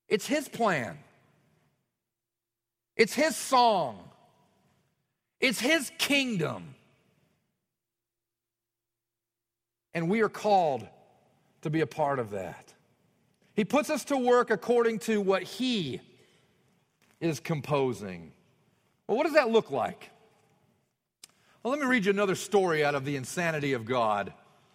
It's His plan. It's His song. It's His kingdom. And we are called to be a part of that. He puts us to work according to what He is composing. Well, what does that look like? Well, let me read you another story out of The Insanity of God.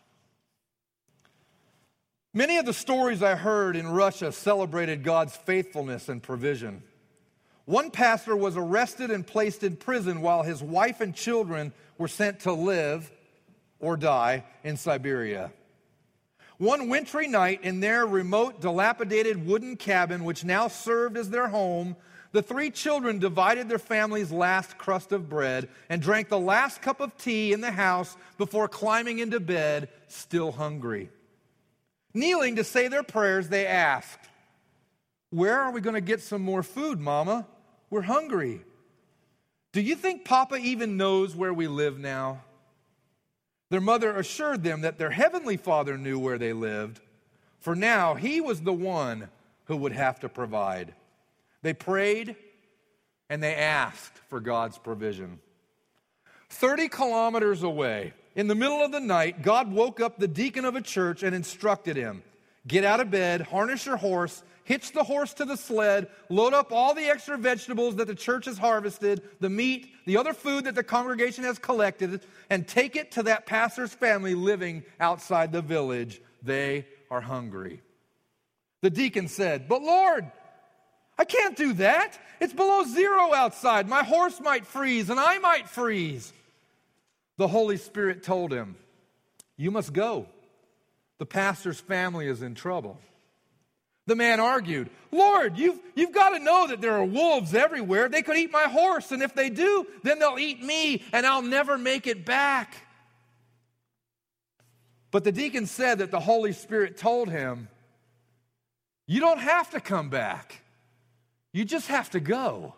Many of the stories I heard in Russia celebrated God's faithfulness and provision. One pastor was arrested and placed in prison while his wife and children were sent to live or die in Siberia. One wintry night in their remote, dilapidated wooden cabin, which now served as their home, the three children divided their family's last crust of bread and drank the last cup of tea in the house before climbing into bed, still hungry. Kneeling to say their prayers, they asked, "Where are we going to get some more food, Mama? We're hungry. Do you think Papa even knows where we live now?" Their mother assured them that their heavenly Father knew where they lived, for now He was the one who would have to provide. They prayed and they asked for God's provision. 30 kilometers away, in the middle of the night, God woke up the deacon of a church and instructed him, "Get out of bed, harness your horse, hitch the horse to the sled, load up all the extra vegetables that the church has harvested, the meat, the other food that the congregation has collected, and take it to that pastor's family living outside the village. They are hungry." The deacon said, "But Lord, I can't do that. It's below zero outside. My horse might freeze and I might freeze." The Holy Spirit told him, "You must go. The pastor's family is in trouble." The man argued, "Lord, you've got to know that there are wolves everywhere. They could eat my horse, and if they do, then they'll eat me, and I'll never make it back." But the deacon said that the Holy Spirit told him, "You don't have to come back. You just have to go."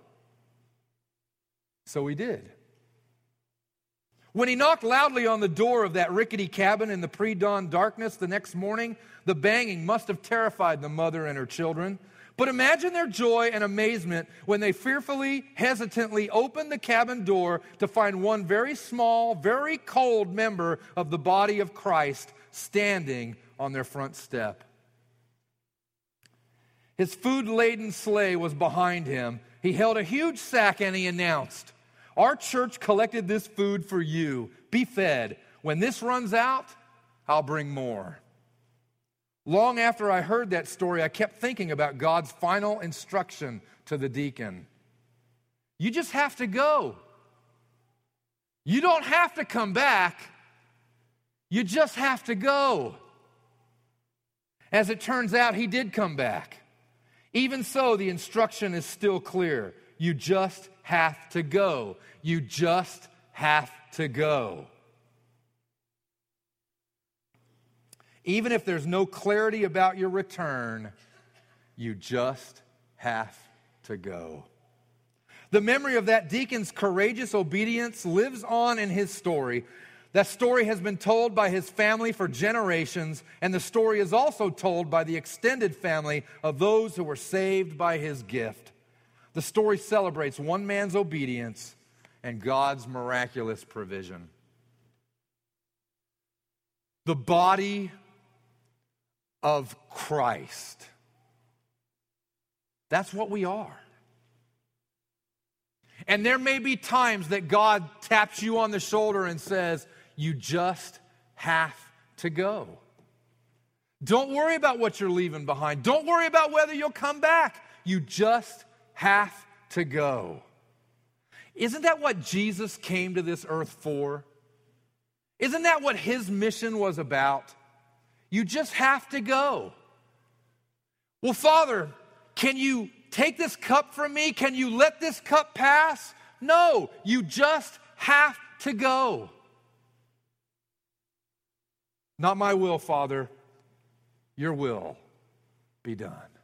So he did. When he knocked loudly on the door of that rickety cabin in the pre-dawn darkness the next morning, the banging must have terrified the mother and her children. But imagine their joy and amazement when they fearfully, hesitantly opened the cabin door to find one very small, very cold member of the body of Christ standing on their front step. His food-laden sleigh was behind him. He held a huge sack and he announced, "Our church collected this food for you. Be fed. When this runs out, I'll bring more." Long after I heard that story, I kept thinking about God's final instruction to the deacon. You just have to go. You don't have to come back. You just have to go. As it turns out, he did come back. Even so, the instruction is still clear. You just have to go. You just have to go. Even if there's no clarity about your return, you just have to go. The memory of that deacon's courageous obedience lives on in his story. That story has been told by his family for generations, and the story is also told by the extended family of those who were saved by his gift. The story celebrates one man's obedience and God's miraculous provision. The body of Christ. That's what we are. And there may be times that God taps you on the shoulder and says, you just have to go. Don't worry about what you're leaving behind. Don't worry about whether you'll come back. You just have to go. Isn't that what Jesus came to this earth for? Isn't that what his mission was about? You just have to go. Well, Father, can you take this cup from me? Can you let this cup pass? No, you just have to go. Not my will, Father, your will be done.